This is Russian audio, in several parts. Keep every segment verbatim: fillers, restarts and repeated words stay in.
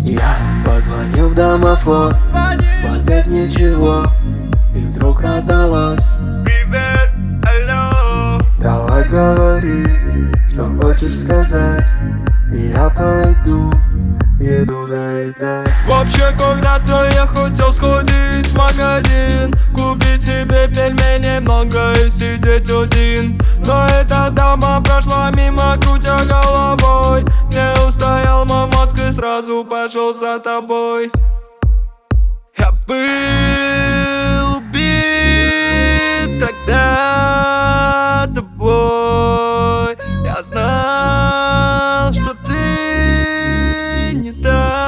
Я позвонил в домофон, в ответ ничего, и вдруг раздалось: Привет, алло. давай говори, что хочешь сказать, и я пойду, еду доедать. Вообще, когда-то я хотел сходить в магазин, купить себе пельмени много и сидеть один. Но эта дама прошла мимо, крутя головой. Не устоял мой мозг и сразу пошел за тобой. Я был убит тогда тобой. Я знал, что ты не та.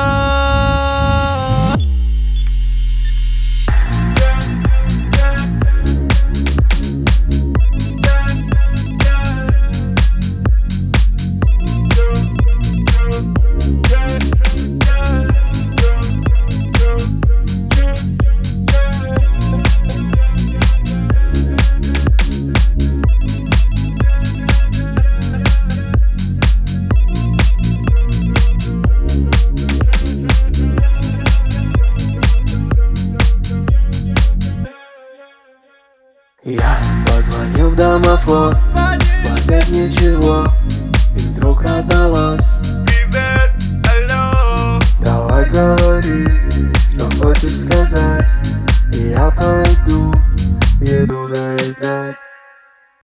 Я позвонил в домофон, в ответ ничего, и вдруг раздалось: